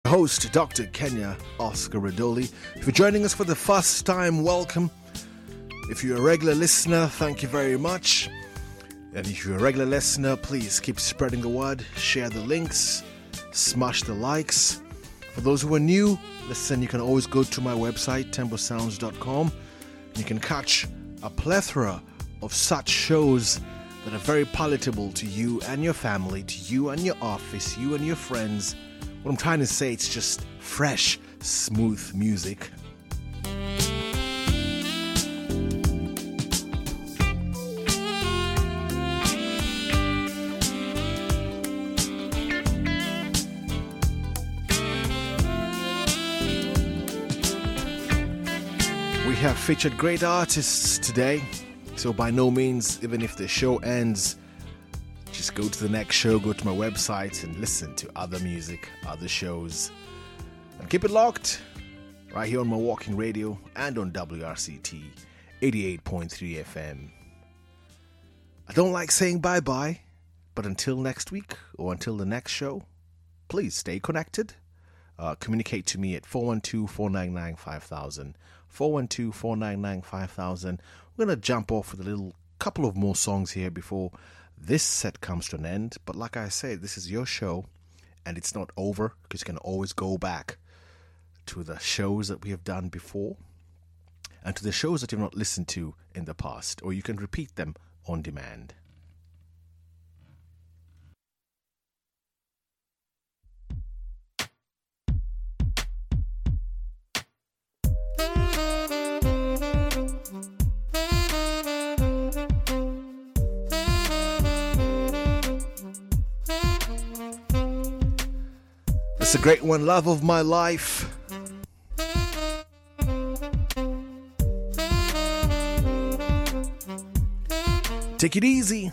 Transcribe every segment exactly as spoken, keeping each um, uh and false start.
host, Doctor Kenya Oscar Radoli. If you're joining us for the first time, welcome. If you're a regular listener, thank you very much. And if you're a regular listener, please keep spreading the word, share the links, smash the likes. For those who are new, listen, you can always go to my website, tembo sounds dot com. You can catch a plethora of such shows that are very palatable to you and your family, to you and your office, you and your friends. What I'm trying to say, it's just fresh, smooth music. We have featured great artists today, so by no means, even if the show ends, just go to the next show, go to my website and listen to other music, other shows. And keep it locked right here on my walking radio and on W R C T eighty-eight point three F M. I don't like saying bye-bye, but until next week or until the next show, please stay connected. Uh, communicate to me at four one two, four nine nine, five thousand. four one two, four nine nine, five thousand. We're going to jump off with a little couple of more songs here before this set comes to an end. But like I said, this is your show and it's not over because you can always go back to the shows that we have done before and to the shows that you've not listened to in the past, or you can repeat them on demand. It's a great one, Love of My Life. Take it easy.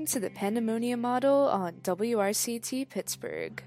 listening to the Pandemonium Model on W R C T Pittsburgh.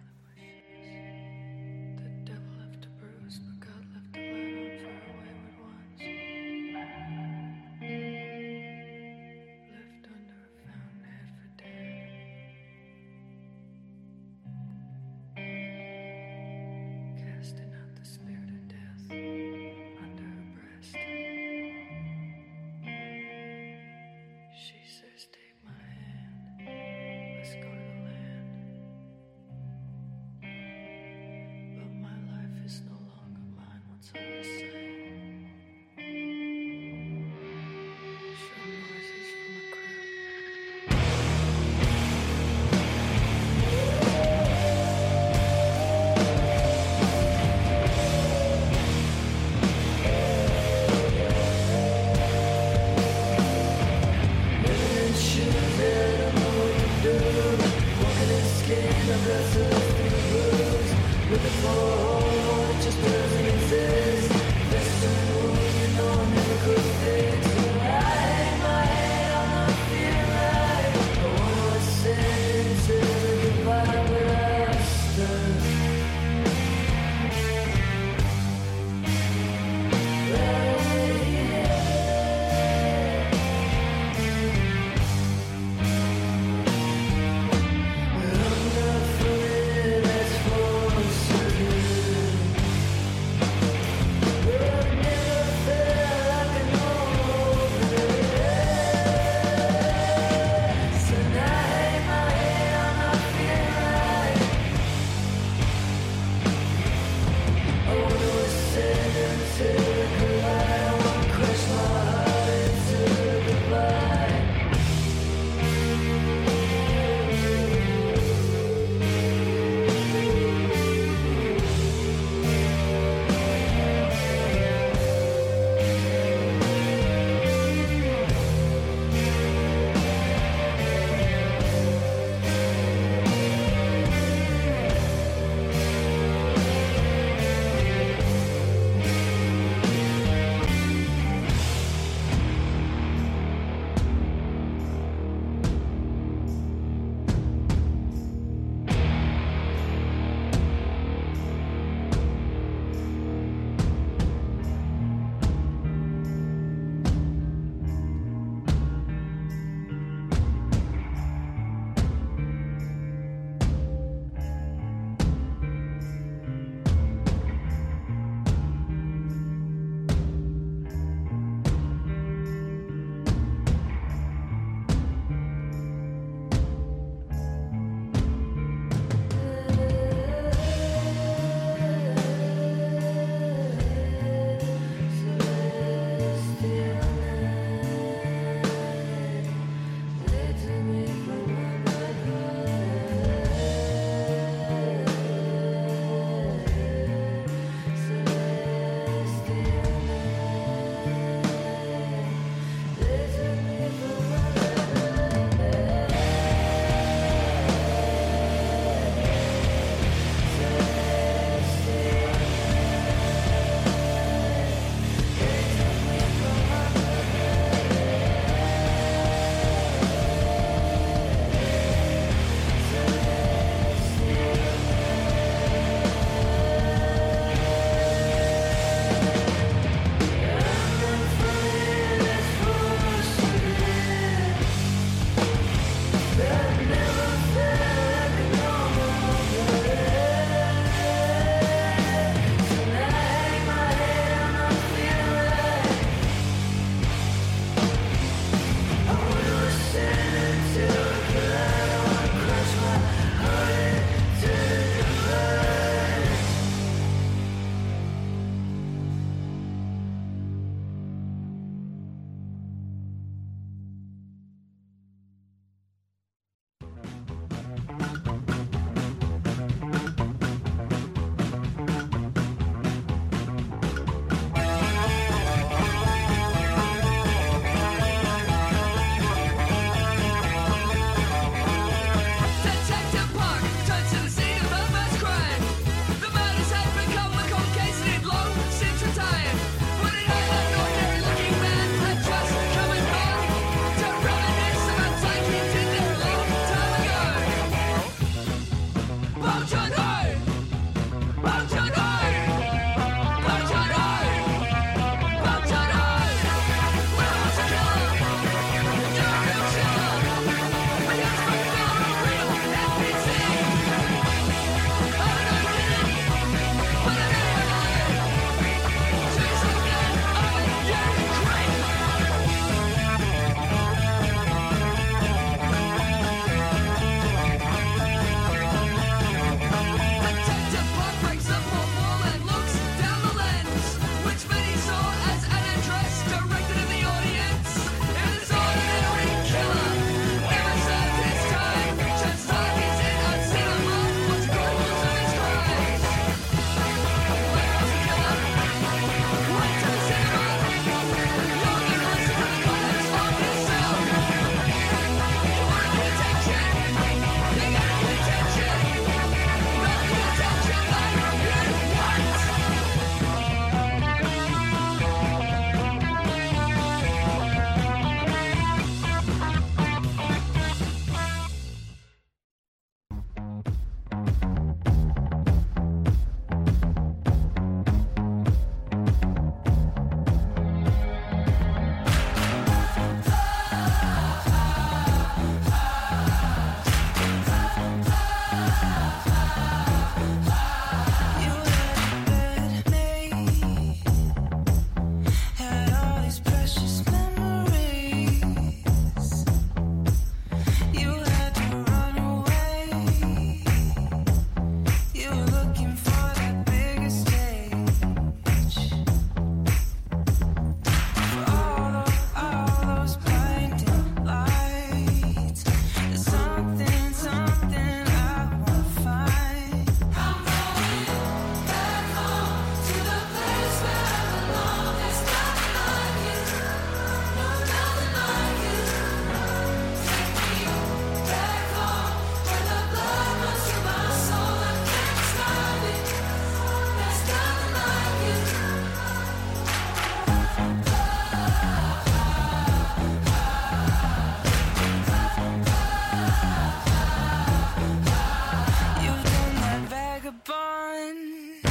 bond.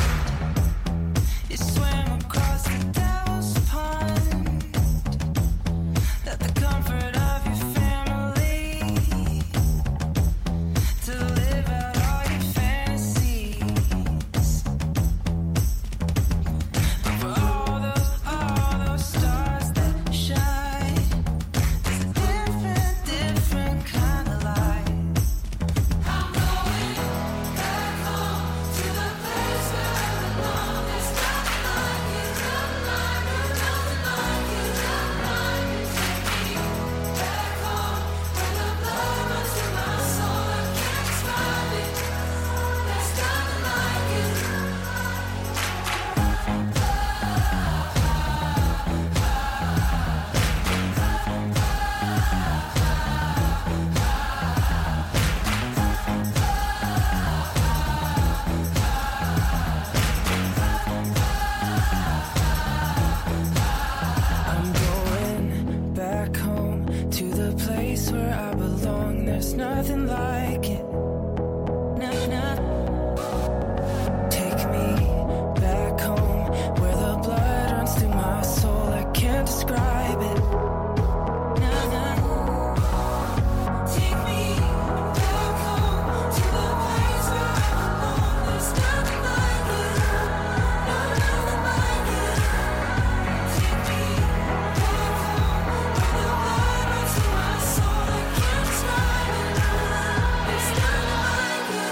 You swam across the Devil's Pond. Let the comfort of your family to live out all your fantasies. But for all those, all those stars that shine, there's a different, different kind of light. I'm going back home to the place where I belong. There's nothing like you, nothing like you, nothing like you, nothing like you. Take me back home where the blood runs through my soul. I can't describe it. There's nothing like you. I'm going back home to the place where I belong. There's nothing like it. No, no. Take me back home where the blood runs through my soul. I can't describe it. No, no. Take me back home to the place where I belong. There's nothing like it. No, nothing like it. Take me back home where the blood runs through my soul. I can't describe it. There's nothing like it.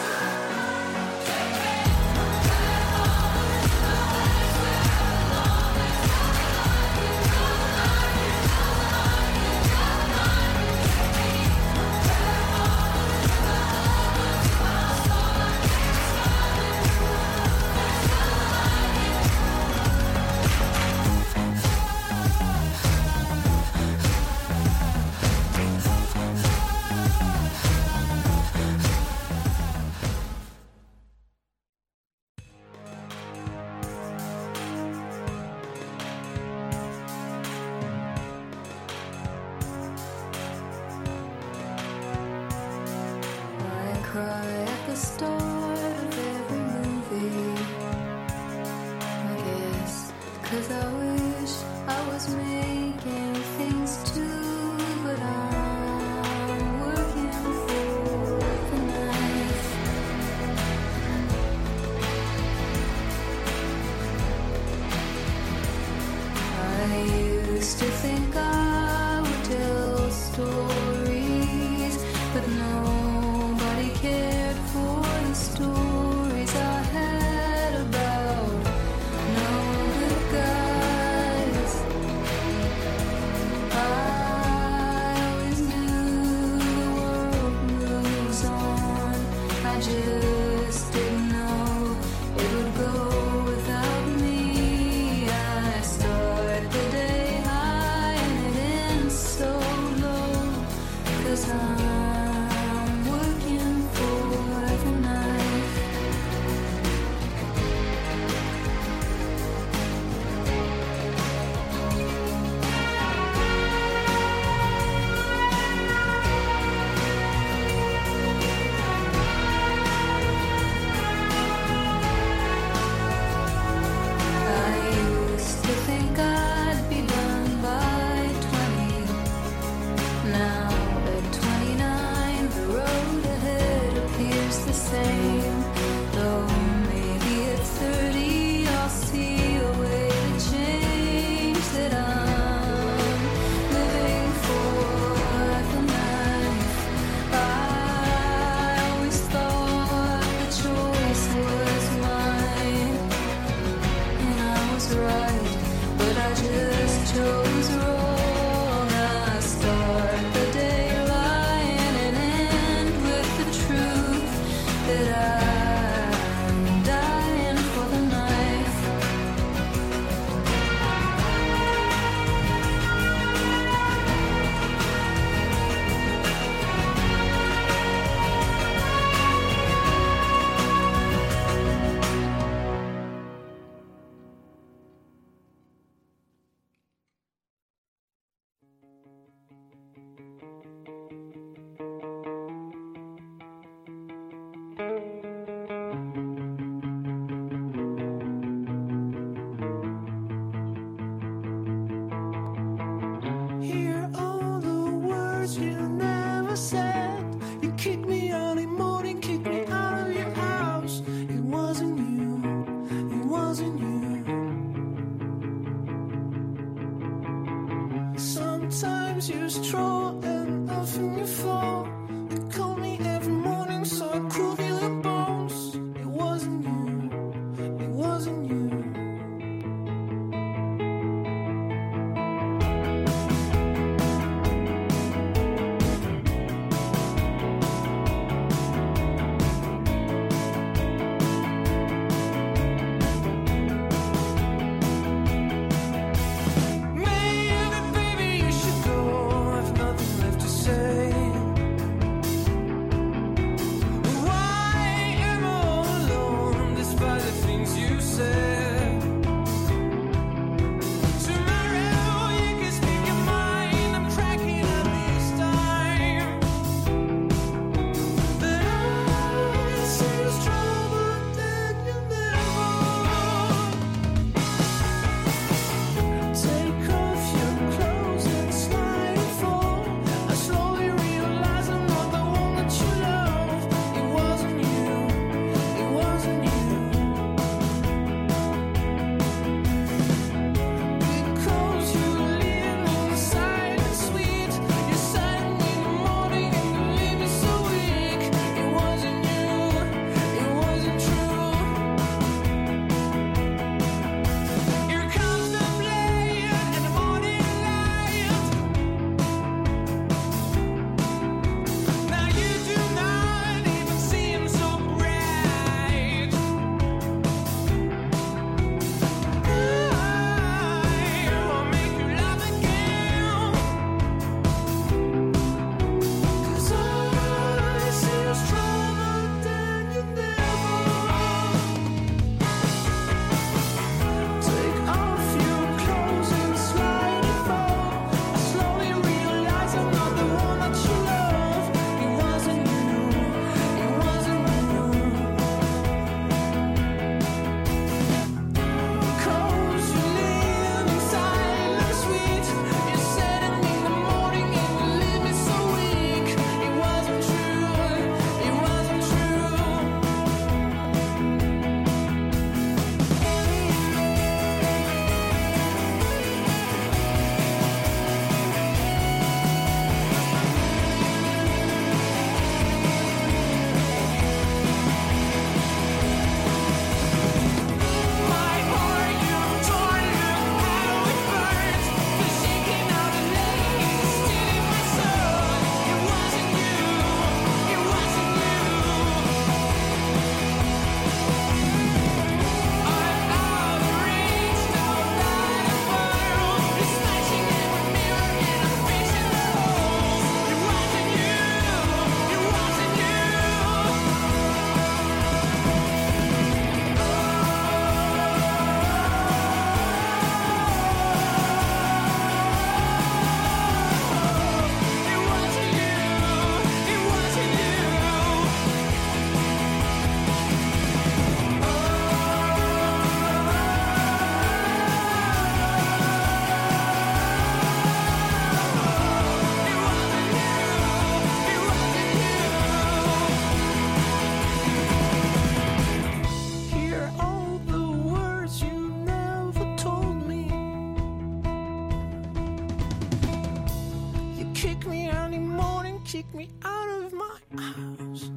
I cry at the start of every movie. I guess 'cause I wish I was making things too, but I'm working for the knife. I used to think I would tell stories, but nobody cared for the stories I had about no good guys. I always knew the world moves on. I just didn't know it would go without me. I start the day high and wasn't you, it wasn't you. Sometimes you stroll and often you fall. You call me every morning so I could feel your bones. It wasn't you, it wasn't you. kick me out of my house.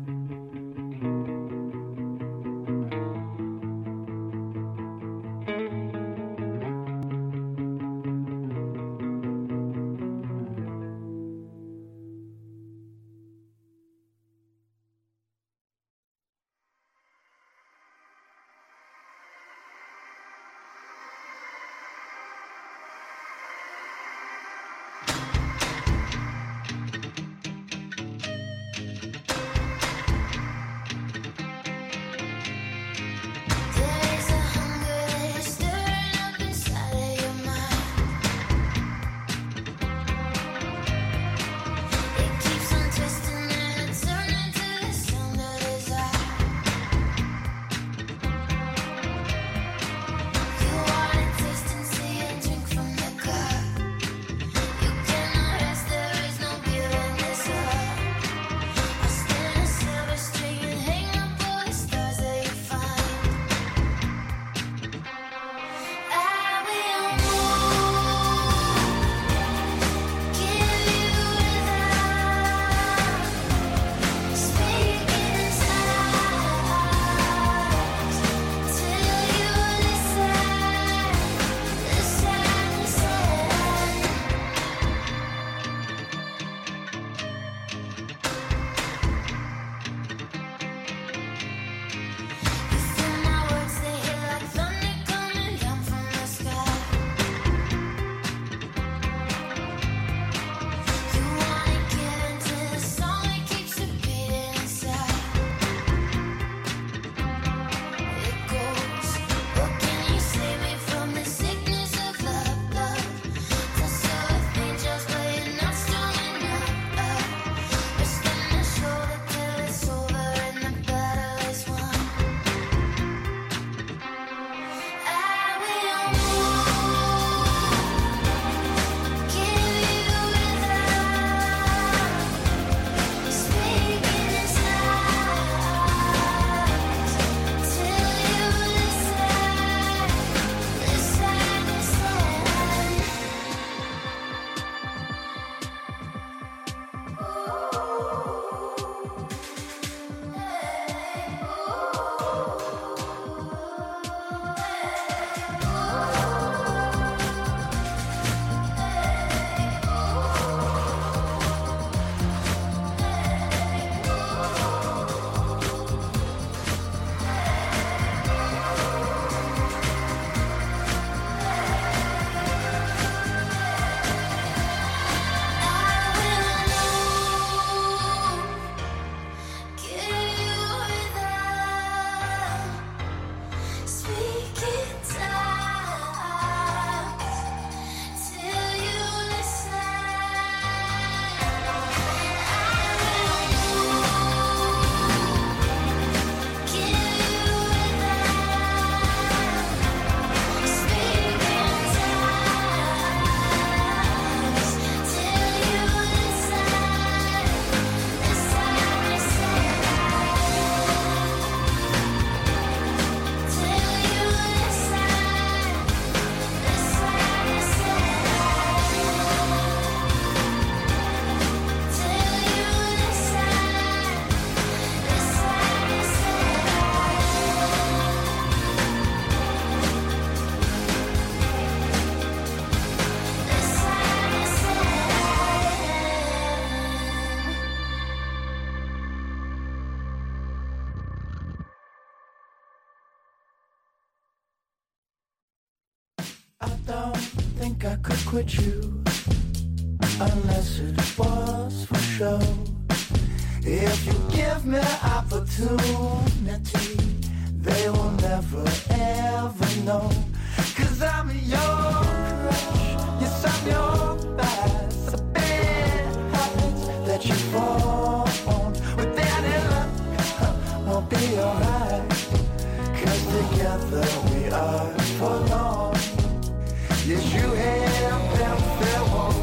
don't think I could quit you unless it was for show. If you give me opportunity, they will never ever know. Cause I'm your crush, yes I'm your vice. A bad habits that you form with any luck won't be alright. Cause together we are forlorn. Yes, you have them fair one.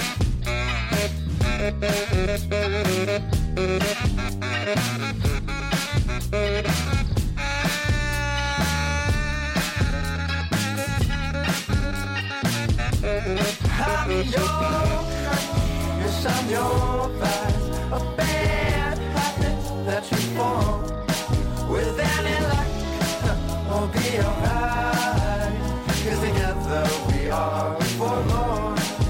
I'm your crush, yes I'm your vice. A bad habit that you form with any luck won't be alright. Cause together we are forlorn.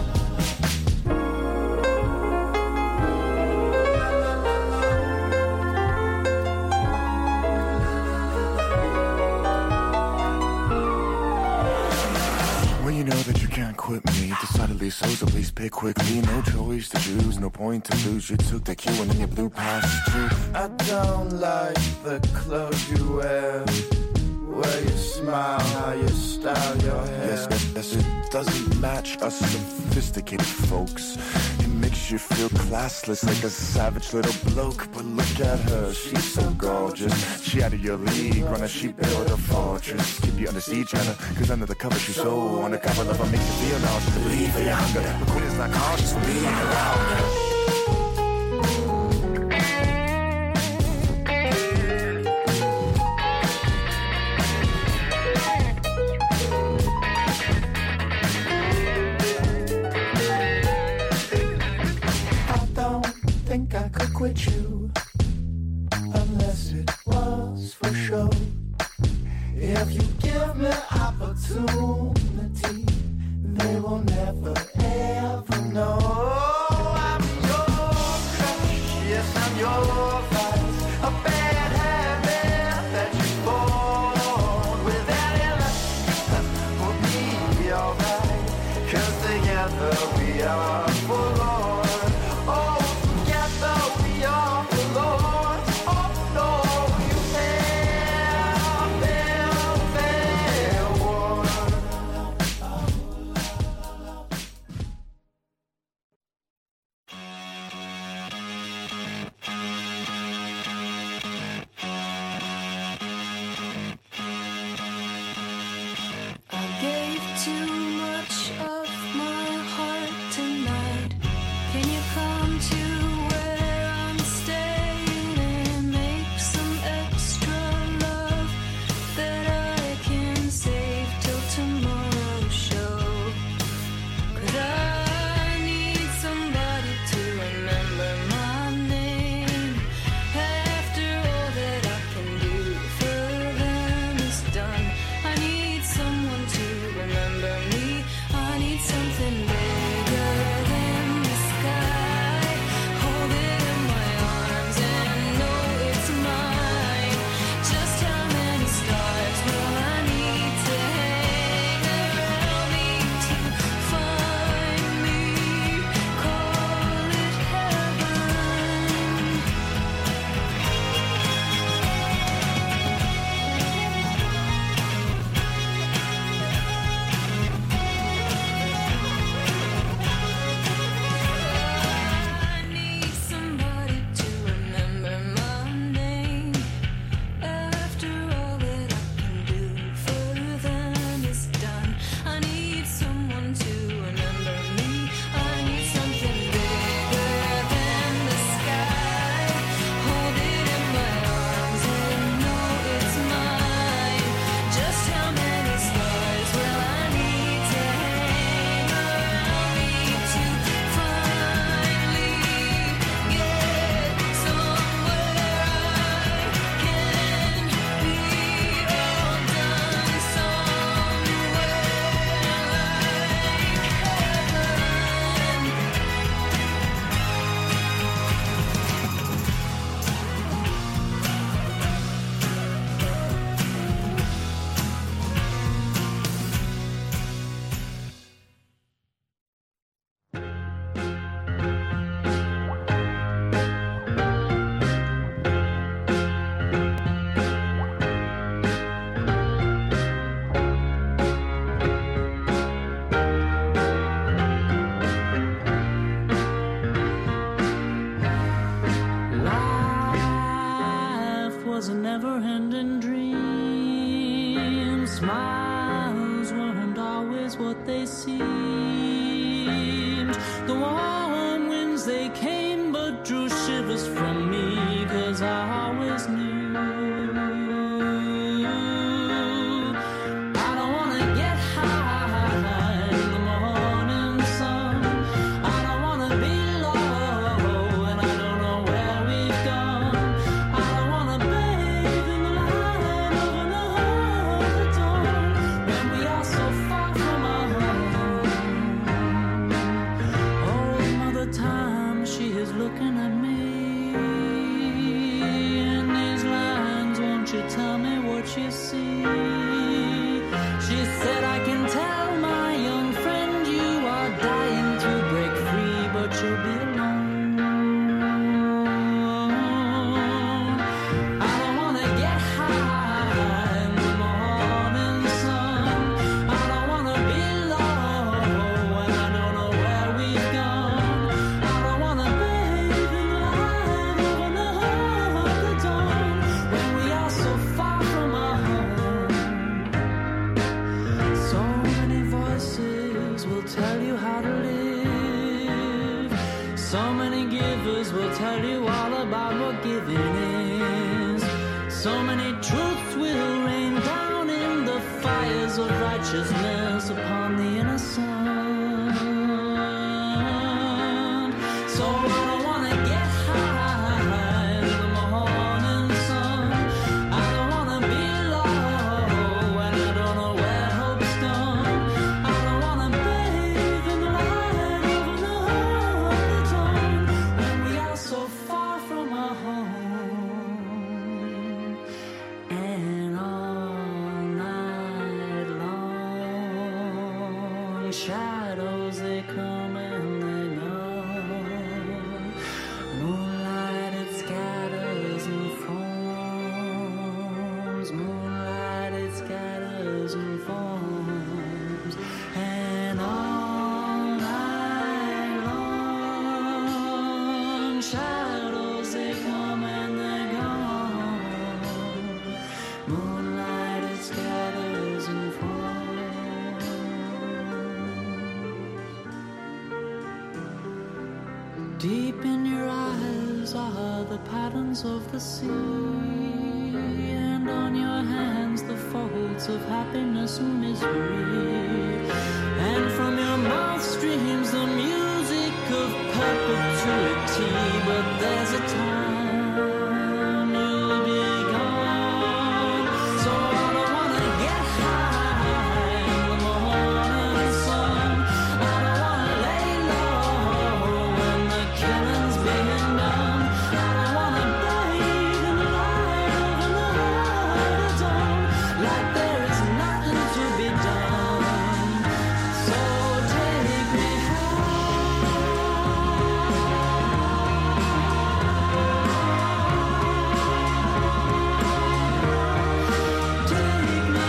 You know that you can't quit me. Decidedly so, so please pick quickly. No choice to choose, no point to lose. You took the cue and then you blew past two. I don't like the clothes you wear, where you smile, how you style your hair. Yes, yes, yes, it doesn't match us sophisticated folks. It makes you feel classless like a savage little bloke. But look at her, she's so gorgeous. She out of your league, runner, she built a fortress. Keep you under siege, Anna, cause under the cover she's so undercover. Love her makes you feel nauseous. To believe for your hunger, but quit is not cautious for being around her. I could quit you unless it was for show. If you give me opportunity, they will never ever know. I'm your crush, yes I'm your vice. A bad habit that you form with any luck will be alright. Cause together we are forlorn. smiles weren't always what they seemed. The warm winds they came but drew shivers from me, 'cause I always knew I don't wanna get high in the morning sun. I don't wanna be low and I don't know where we've gone. I don't wanna bathe in the light of another dawn when we are so far from our home. Old Mother Time, she is looking at me in these lines. Won't you tell me what you see? She said, I can tell, my young friend, you are dying to break free, but you'll be alone. I don't wanna get high in the morning sun. I don't wanna be low and I don't know where we've gone. I don't wanna bathe in the light of another dawn when we are so far from our home. So many voices will tell you how to live. So many givers will tell you all about what giving is. So many truths will rain down in the fires of righteousness upon the innocent. So I don't wanna get high in the morning sun. I don't wanna be low and I don't know where hope's gone. I don't wanna bathe in the light of another dawn when we are so far from our home. And all night long, shadows they come and they go. Moonlight it scatters and forms. Moonlight it scatters and forms. And all night long, shadows they come and they go. Moonlight it scatters and forms. Deep in your eyes are the patterns of the sea, and on your hands the folds of happiness and misery. And from your mouth streams the music of perpetuity. But there's a time you'll be gone. So I don't wanna get high in the morning sun. I don't wanna lay low when the killing's being done. I don't wanna bathe in the light of another dawn like there is nothing to be done. So take me high. Take me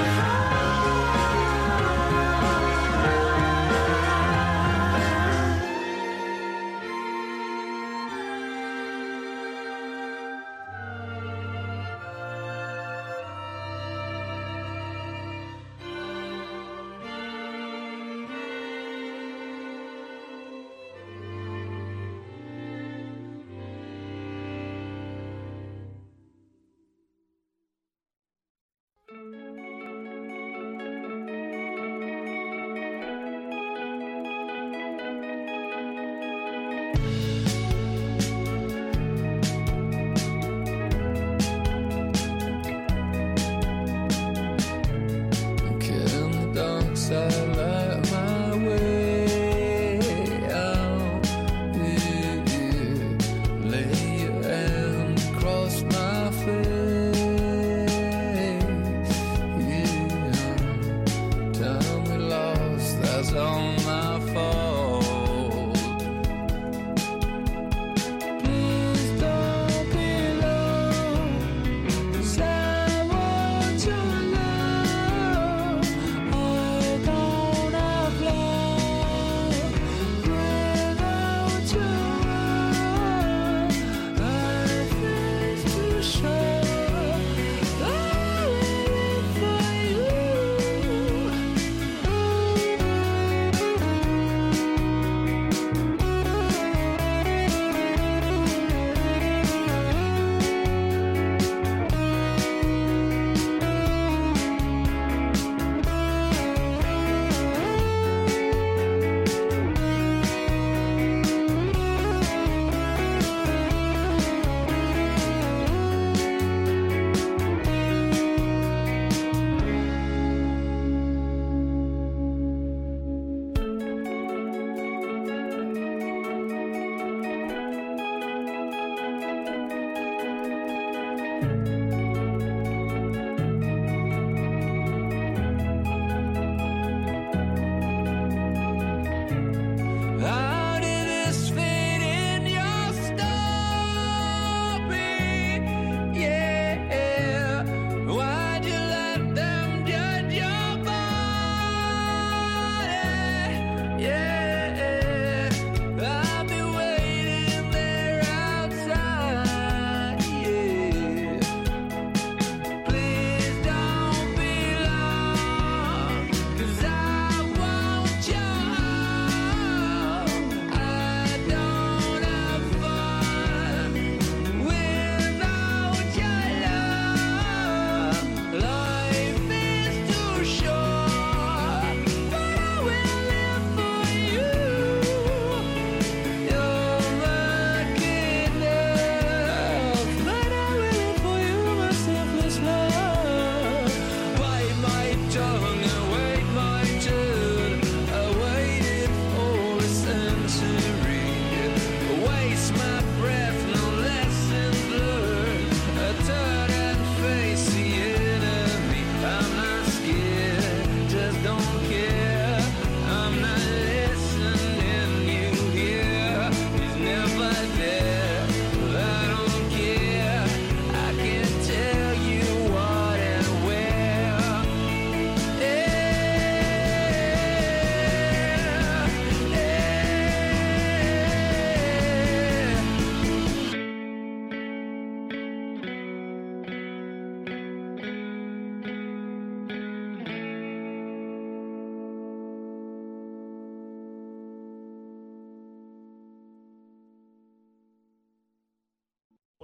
Can the dark side light my way out with you? Lay your hand across my face. Yeah, time we lost, that's all my fault. Please don't be long, 'cause I want your love. I don't have love without your love. Life is too short. I'm waiting for you.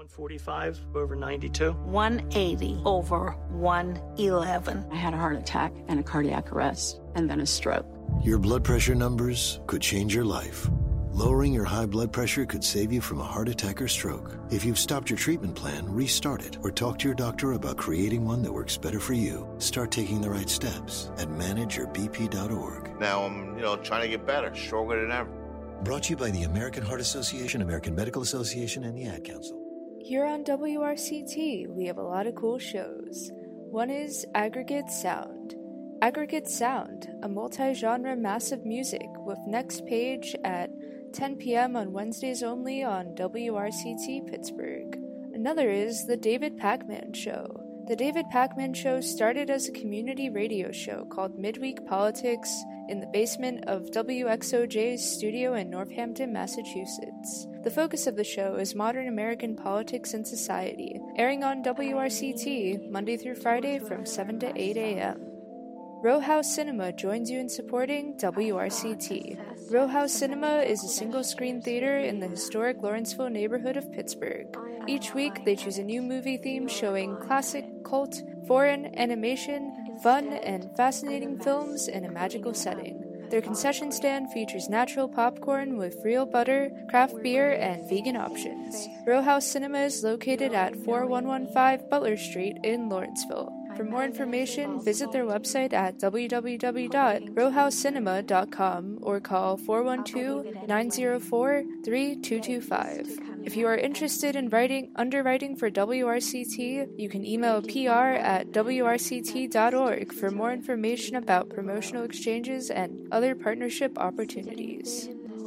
one forty-five over ninety-two. one eighty over one eleven. I had a heart attack and a cardiac arrest and then a stroke. Your blood pressure numbers could change your life. Lowering your high blood pressure could save you from a heart attack or stroke. If you've stopped your treatment plan, restart it or talk to your doctor about creating one that works better for you. Start taking the right steps at manage your b p dot org. Now I'm, you know, trying to get better, stronger than ever. Brought to you by the American Heart Association, American Medical Association, and the Ad Council. Here on W R C T, we have a lot of cool shows. One is Aggregate Sound. Aggregate Sound, a multi-genre massive music with Next Page at ten p.m. on Wednesdays only on W R C T Pittsburgh. Another is The David Pakman Show. The David Pakman Show started as a community radio show called Midweek Politics in the basement of W X O J's studio in Northampton, Massachusetts. The focus of the show is modern American politics and society, airing on W R C T Monday through Friday from seven to eight a.m. Row House Cinema joins you in supporting W R C T. Row House Cinema is a single-screen theater in the historic Lawrenceville neighborhood of Pittsburgh. Each week, they choose a new movie theme showing classic, cult, foreign, animation, fun, and fascinating films in a magical setting. Their concession stand features natural popcorn with real butter, craft beer, and vegan options. Row House Cinema is located at forty-one fifteen Butler Street in Lawrenceville. For more information, visit their website at w w w dot row house cinema dot com or call four one two, nine zero four, three two two five. If you are interested in writing underwriting for W R C T, you can email P R at w r c t dot org for more information about promotional exchanges and other partnership opportunities.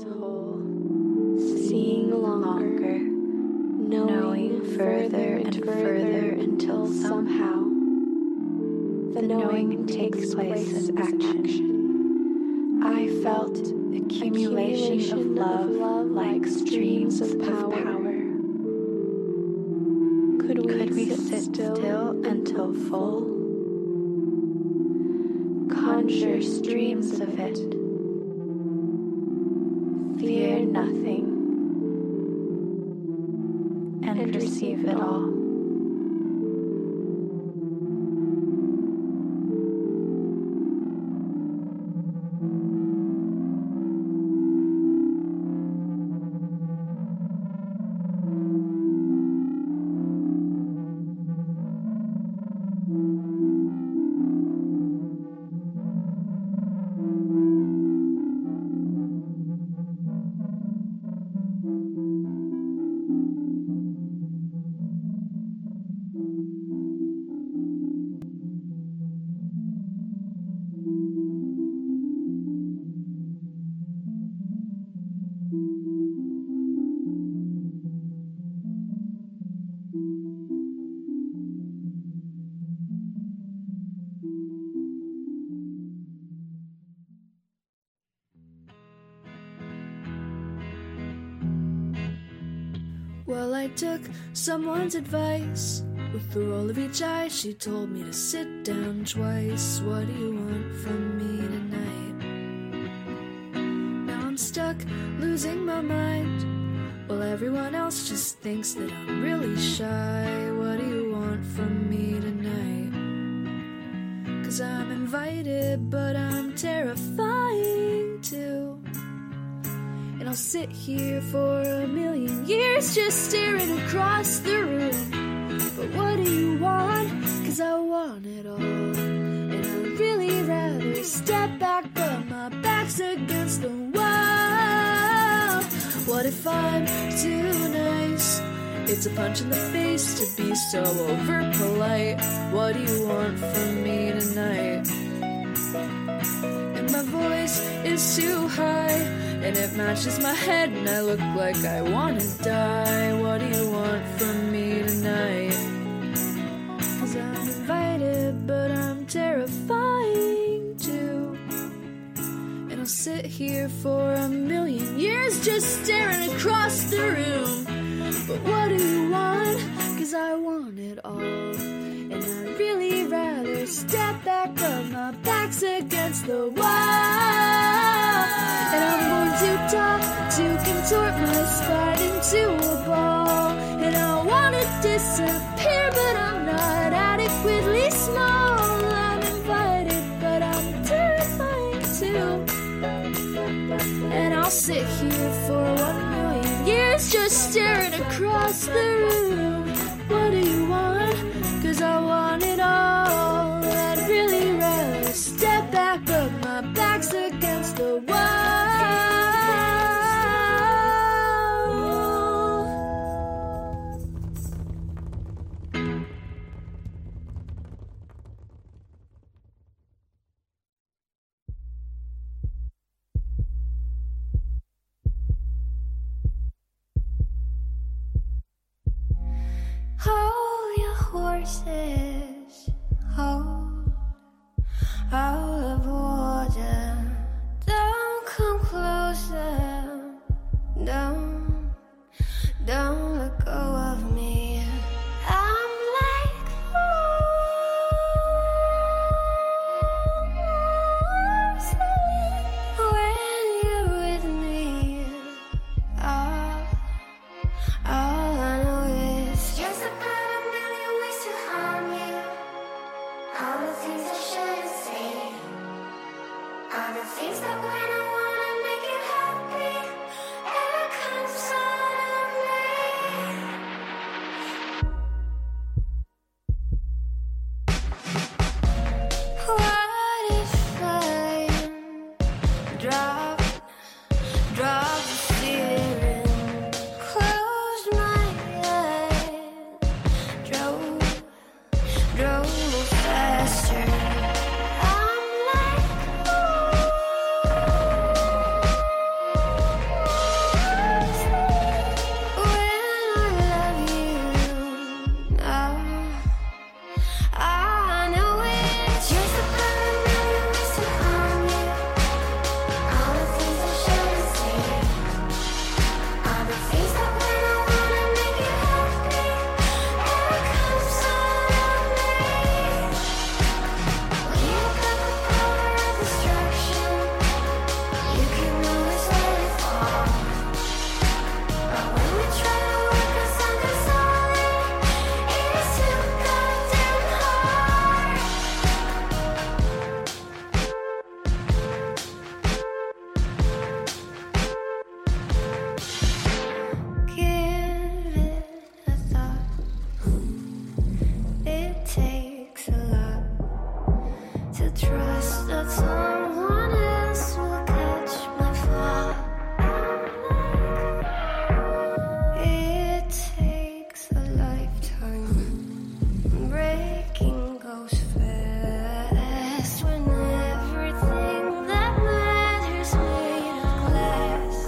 Seeing longer, knowing further and further until somehow the knowing takes place as action. I felt accumulation of love like streams of power. Could we, Could we sit still until full? Conjure streams of it. Fear nothing and receive it all. Well, I took someone's advice. With the roll of each eye, she told me to sit down twice. What do you want from me tonight? Now I'm stuck, losing my mind. Well, everyone else just thinks that I'm really shy. What do you want from me tonight? 'Cause I'm invited, but I'm terrifying too. And I'll sit here for a million years just staring across the room. But what do you want? 'Cause I want it all. And I'd really rather step back, but my back's against the wall. What if I'm too nice? It's a punch in the face to be so over polite. What do you want from me tonight? And my voice is too high, and it matches my head, and I look like I wanna die. What do you want from me tonight? 'Cause I'm invited, but I'm terrifying too. And I'll sit here for a million years just staring across the room. But what do you want? 'Cause I want it all. And I'd really rather step back, but my back's against the wall. And I'm going to talk to contort my spine into a ball. And I want disappear, but I'm not adequately small. I'm invited, but I'm terrified too. And I'll sit here for one million years just staring across the room. What do you want? 'Cause I want it all. I'd really rather step back, but my back's against the wall. Hold your horses, hold all of water. Don't come closer, don't, don't let go of me. I'm like when you're with me. Oh, all I know is just about a million ways to harm you. All the things I shouldn't say. All the things that when I wanna make you happy, ever comes out of me. What if I drop, drop the feeling, close my eyes, drove, drove faster. I'm like, when I love you, oh, I know it's just about a million ways to harm you. All the things I shouldn't say. All the things that when I wanna make you happy, ever comes out of me. When you got the power of destruction, you can always let it fall. But when we try to work on something solid, it's too goddamn hard. Give it a thought. It takes a lot to trust that someone else will catch my fall. It takes a lifetime. Breaking goes fast when everything that matters made of glass.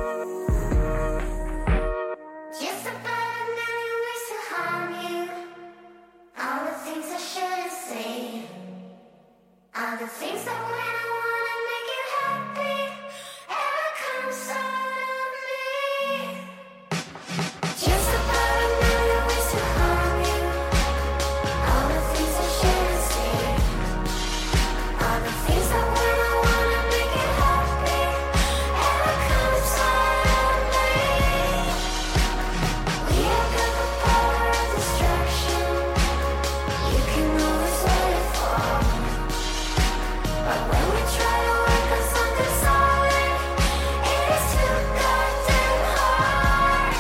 Just about a million ways to harm you. All the things I shouldn't say. All the things that when I wanna make you happy, ever comes out of me. Just about a million ways to harm you. All the things I shouldn't say. All the things that when I wanna make you happy, ever comes out of me. We have got the power of destruction. You can always let it fall. But when we try to work on something solid, it is too goddamn hard.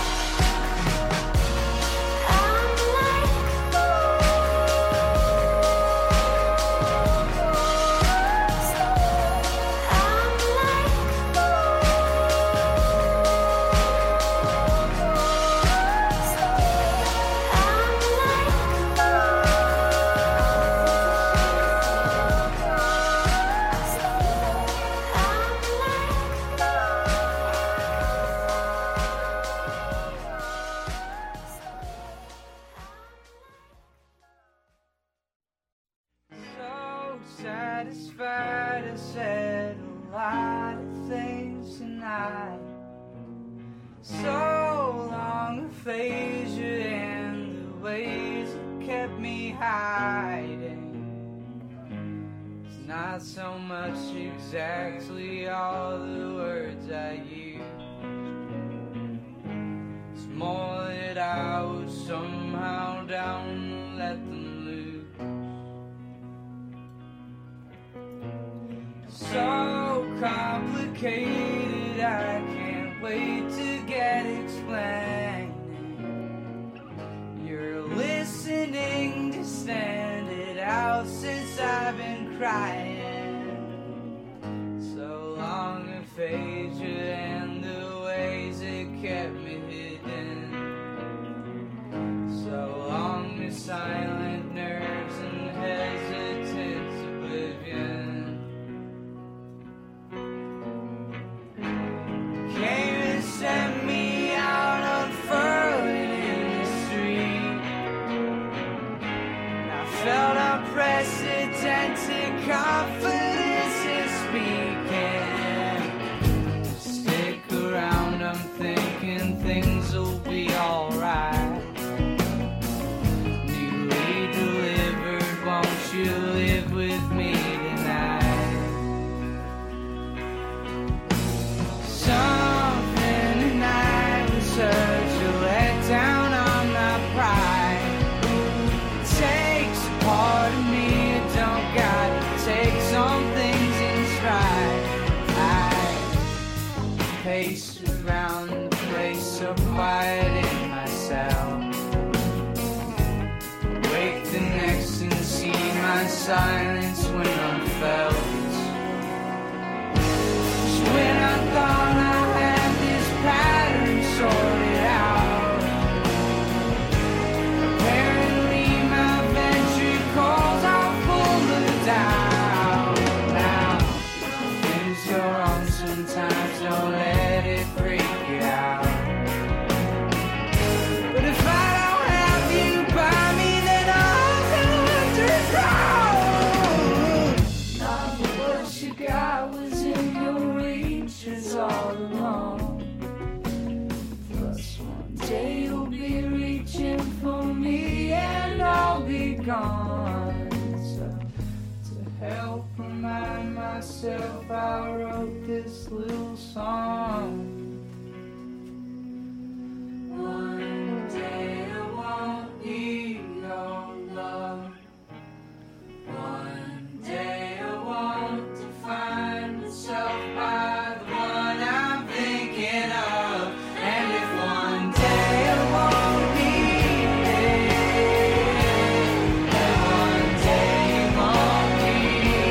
I'm like, So satisfied, I said a lot of things tonight. So long aphasia and the ways that kept me hiding. It's not so much exactly all the words I use. It's more that I was somehow complicated, I can't wait to get explaining. You're listening to stand it out since I've been crying. So long aphasia and the ways it kept me hidden. So long the silent nerves and hesitant oblivion. Came and sent me out unfurling in the street. And I felt unprecedented confidence in speaking. Stick around, I'm thinking things will be alright. Newly delivered, won't you live with me tonight? Something tonight was such a letdown on my pride. It takes a part of me, it don't got to take some things in stride. I pace around the place so quiet in myself. Wake the next and see my silence when I'm felt. When I thought I had this pattern sorted out, apparently my ventricles are full of doubt. Now, things go wrong sometimes, don't let it freak you out. But if I don't have you by me, then I'll go underground. Not what you got was in your reaches all along. Plus one day you'll be reaching for me and I'll be gone. So to help remind myself, I wrote this little song. One day I won't need your love. One day I want to find myself by the one I'm thinking of. And if one day I won't need it, then one day you won't need it.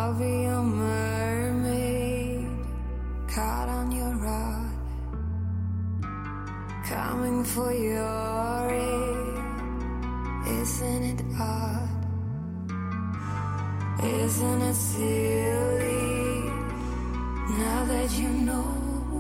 I'll be a mermaid caught on your rod, coming for your aid. Isn't it odd? Isn't it silly? Now that you know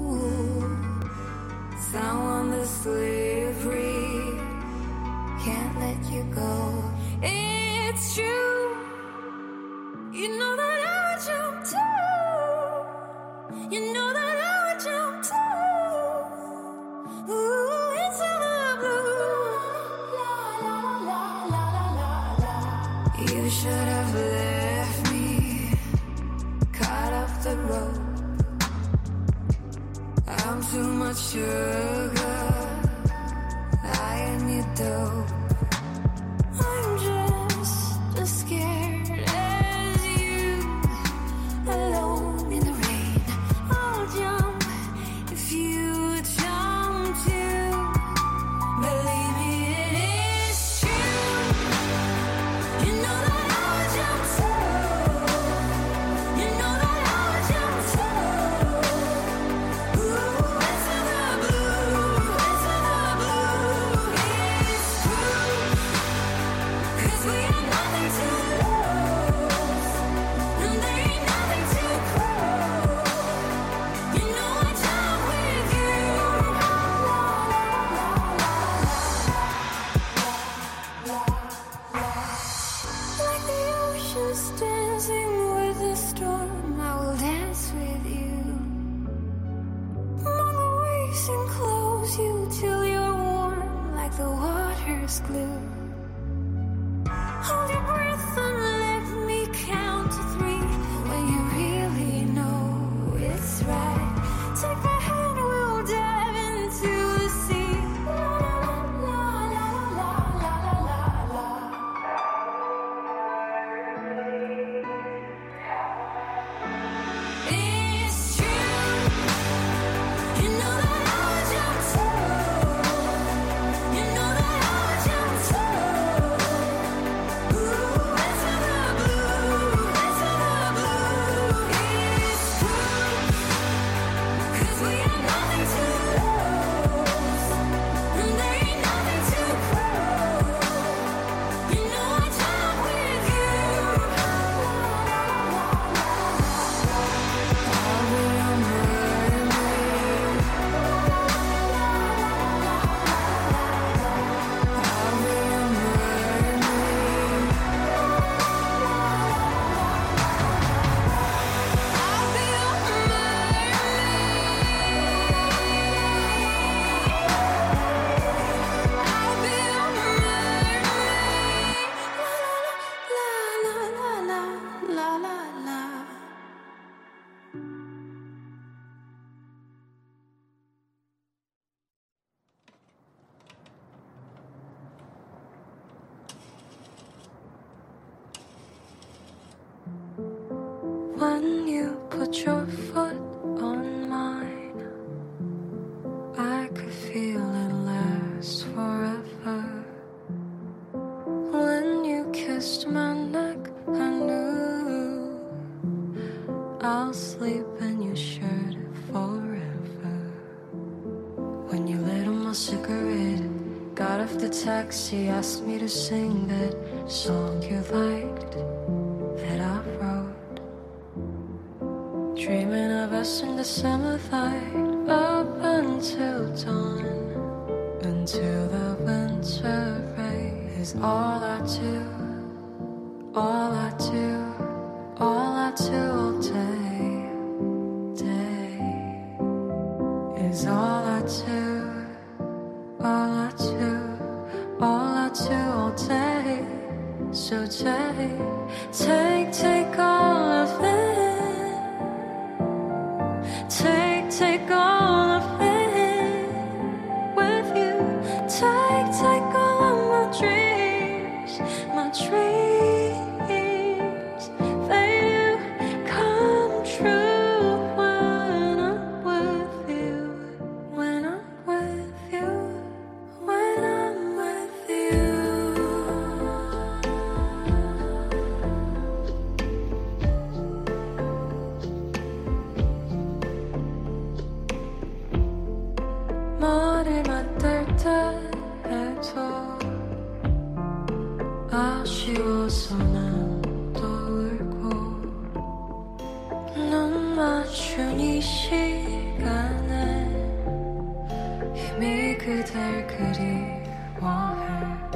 someone that's slippery can't let you go. It's true. You know that I would jump too. You know that I would jump too. Ooh, into the blue. La, la, la, la, la, la. You should have left me caught off the road. I'm too much sugar. I am your dope. I'm just as scared as you. Alone in the rain, I'll jump if you jump too. Believe me, it is true. You know that I would jump too. You know that I would jump too. Ooh, into the blue, into the blue. It's true, 'cause we have nothing to lose, and there ain't nothing to prove. You know I jump with you. Like the ocean's dancing with the storm, I will dance with you. Among the waves enclose you till you're warm, like the water's glue. Hold your breath and let me count to three. When you really know it's right, take my hand, we'll dive into the sea. La la la la la la la la. It's true. You know that I would jump too. You know that I would jump too. Ooh, into the blue, into the blue. It's true, 'cause we have nothing to lose, and there ain't nothing to prove. You know I jump with you. I'll be a mermaid. I'll be a mermaid. I'll be a mermaid. I'll be a mermaid. La la la la la la la. When you put your foot on mine, I could feel it last forever. When you kissed my neck, I knew I'll sleep in your shirt forever. When you lit on my cigarette, got off the taxi, asked me to sing that song you liked that I wrote. Dreaming of us in the summer light, up until dawn, until the winter rain is all I do, all I do, all I do all day, day is all I do, all I do, all I do all day. So take, take, take all of it. Take, take all of it with you. Take, take all of my dreams, my dreams. 해도 아쉬워서 난 또 울고 눈 맞춘 이 시간에 이미 그댈 그리워해.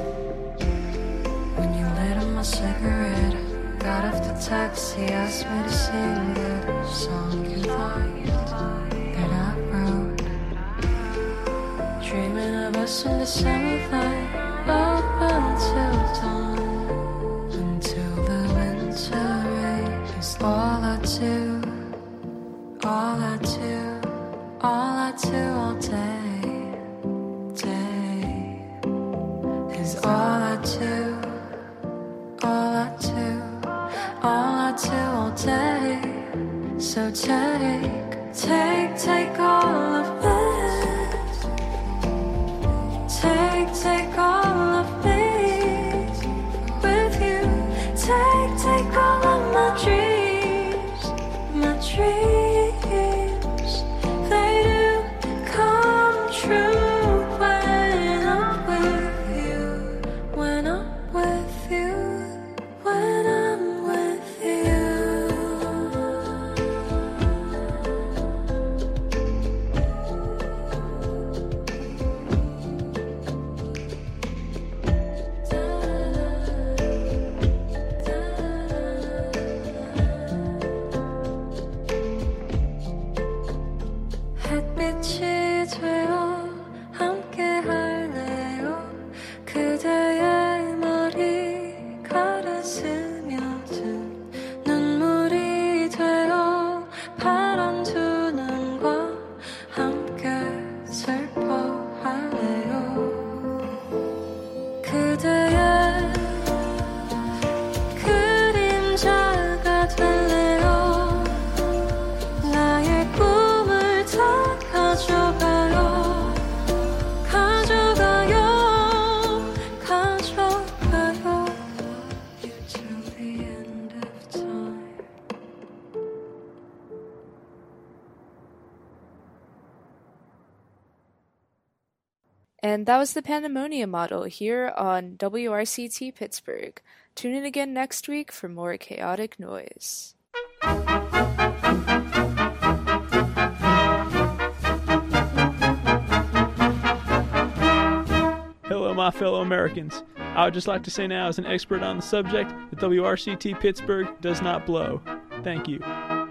When you lit up my cigarette, got off the taxi, asked me to sing that song you liked that I wrote. Dreaming of us in the summertime, up until dawn, until the winter rain is all I do, all I do, all I do all day, day is all I do, all I do, all I do all day. So take, take, take all of it. Take, take all of me with you. Take, take all of my dreams, my dreams. They do come true when I'm with you, when I'm with you, when I'm with you. 햇빛이 되어 함께 할래요. 그대의 머리 가르스며든 눈물이 되어 파란 두 눈과 함께 슬퍼할래요. 그대의 그림자가 될래요. 나의 꿈을 다 가져가요, 가져가요, 가져가요. You till the end of time. And that was the Pandemonium model here on W R C T Pittsburgh. Tune in again next week for more chaotic noise. Hello, my fellow Americans. I would just like to say now, as an expert on the subject, that W R C T Pittsburgh does not blow. Thank you.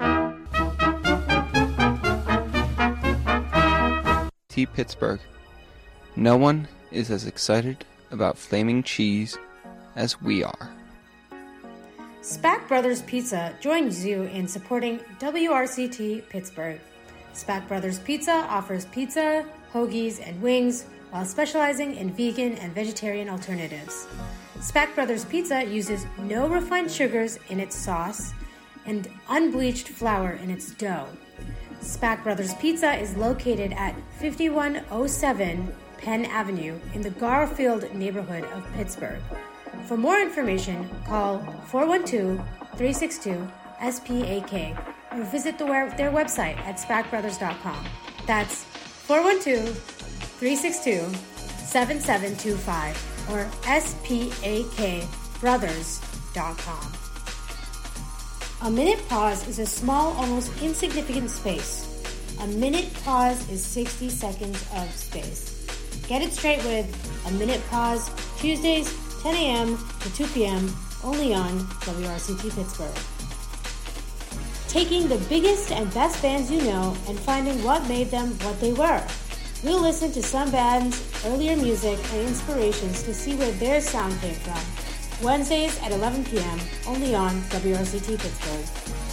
T Pittsburgh. No one is as excited about flaming cheese as we are. Spack Brothers Pizza joins you in supporting W R C T Pittsburgh. Spack Brothers Pizza offers pizza, hoagies, and wings while specializing in vegan and vegetarian alternatives. Spack Brothers Pizza uses no refined sugars in its sauce and unbleached flour in its dough. Spack Brothers Pizza is located at fifty-one oh seven Penn Avenue in the Garfield neighborhood of Pittsburgh. For more information, call four one two, three six two, S P A K or visit the, their website at spack brothers dot com. That's four one two, three six two, seven seven two five or S P A K brothers dot com. A minute pause is a small, almost insignificant space. A minute pause is sixty seconds of space. Get it straight with A Minute Pause, Tuesdays, ten a.m. to two p.m., only on W R C T Pittsburgh. Taking the biggest and best bands you know and finding what made them what they were. We'll listen to some bands' earlier music and inspirations to see where their sound came from. Wednesdays at eleven p.m., only on W R C T Pittsburgh.